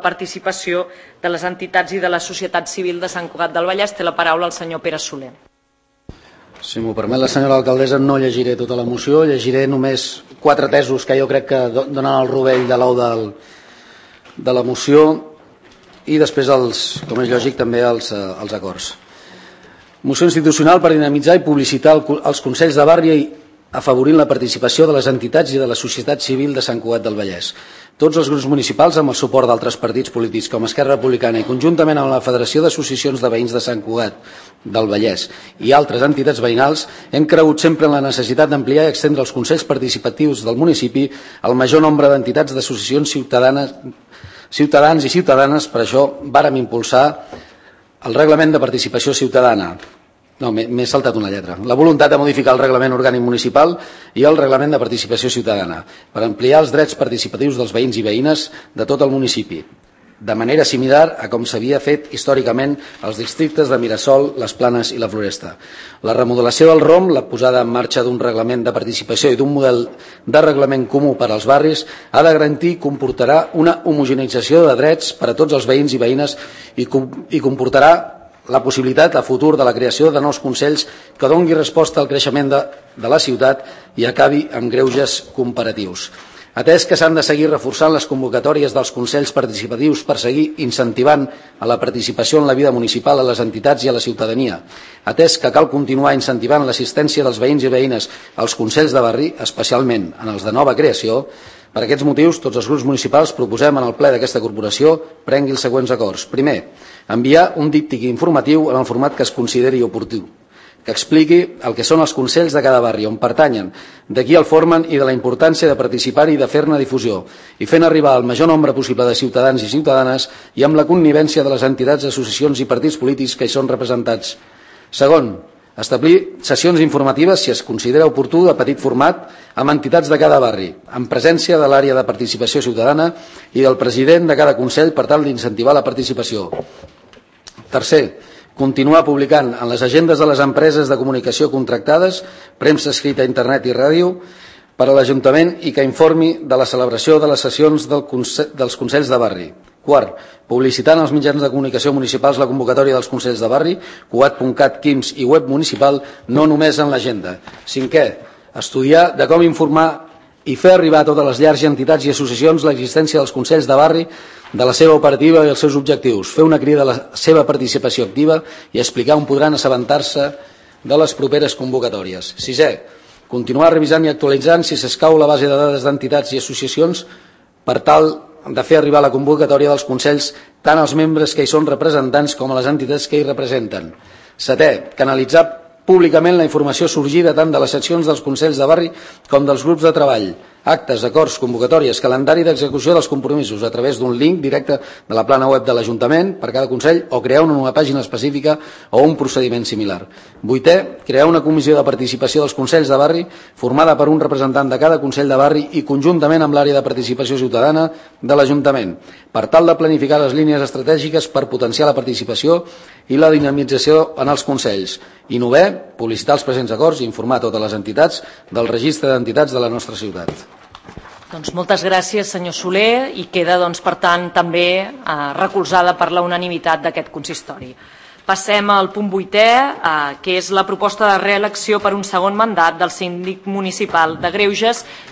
participació de les entitats i de la societat civil de Sant Cugat del Vallès. Té la paraula el senyor Pere Soler. Si m'ho permet la senyora alcaldessa, no llegiré tota la moció, llegiré només 4 tesos que jo crec que donen el rovell de l'ou de la moció i després, com és lògic, també els acords. Moció institucional per dinamitzar i publicitar els consells de barri i afavorint la participació de les entitats i de la societat civil de Sant Cugat del Vallès. Tots els grups municipals, amb el suport d'altres partits polítics com Esquerra Republicana i conjuntament amb la Federació d'Associacions de Veïns de Sant Cugat del Vallès i altres entitats veïnals, hem cregut sempre en la necessitat d'ampliar i extendre els consells participatius del municipi al major nombre d'entitats d'associacions ciutadans i ciutadanes. Per això vàrem impulsar el Reglament de Participació Ciutadana. No, m'he saltat una lletra. La voluntat de modificar el Reglament Orgànic Municipal i el Reglament de Participació Ciutadana per ampliar els drets participatius dels veïns i veïnes de tot el municipi, de manera similar a com s'havia fet històricament als districtes de Mirasol, les Planes i la Floresta. La remodelació del ROM, la posada en marxa d'un reglament de participació i d'un model de reglament comú per als barris ha de garantir i comportarà una homogeneïtzació de drets per a tots els veïns i veïnes i comportarà la possibilitat a futur de la creació de nous consells que dongui resposta al creixement de la ciutat i acabi amb greuges comparatius. Atès que s'han de seguir reforçant les convocatòries dels consells participatius per seguir incentivant a la participació en la vida municipal a les entitats i a la ciutadania, atès que cal continuar incentivant l'assistència dels veïns i veïnes als consells de barri, especialment en els de nova creació, per aquests motius, tots els grups municipals proposem en el ple d'aquesta corporació prengui els següents acords. Primer, enviar un díptic informatiu en el format que es consideri oportú, que expliqui el que són els consells de cada barri, on pertanyen, de qui el formen i de la importància de participar i de fer-ne difusió, i fent arribar el major nombre possible de ciutadans i ciutadanes i amb la connivència de les entitats, associacions i partits polítics que hi són representats. Segon, establir sessions informatives, si es considera oportú, de petit format, amb entitats de cada barri, en presència de l'àrea de participació ciutadana i del president de cada consell per tal d'incentivar la participació. Tercer, continuar publicant en les agendes de les empreses de comunicació contractades, premsa escrita, internet i ràdio, per a l'Ajuntament i que informi de la celebració de les sessions dels consells de barri. Quart, publicitant als mitjans de comunicació municipals la convocatòria dels consells de barri, cugat.cat, Quims i web municipal, no només en l'agenda. Cinquè, estudiar de com informar i fer arribar a totes les llars i entitats i associacions l'existència dels consells de barri, de la seva operativa i els seus objectius, fer una crida a la seva participació activa i explicar on podran assabentar-se de les properes convocatòries. Sisè, continuar revisant i actualitzant, si s'escau, la base de dades d'entitats i associacions per tal de fer arribar la convocatòria dels consells tant als membres que hi són representants com a les entitats que hi representen. Setè, canalitzar públicament la informació sorgida tant de les seccions dels consells de barri com dels grups de treball, actes, acords, convocatòries, calendari d'execució dels compromisos a través d'un link directe de la plana web de l'Ajuntament per cada consell o crear una pàgina específica o un procediment similar. Vuitè, crear una comissió de participació dels consells de barri formada per un representant de cada consell de barri i conjuntament amb l'àrea de participació ciutadana de l'Ajuntament per tal de planificar les línies estratègiques per potenciar la participació i la dinamització en els consells. I novè, publicitar els presents acords i informar totes les entitats del registre d'entitats de la nostra ciutat. Doncs moltes gràcies, senyor Soler, i queda, per tant, també recolzada per la unanimitat d'aquest consistori. Passem al punt 8è, que és la proposta de reelecció per un segon mandat del síndic municipal de Greuges,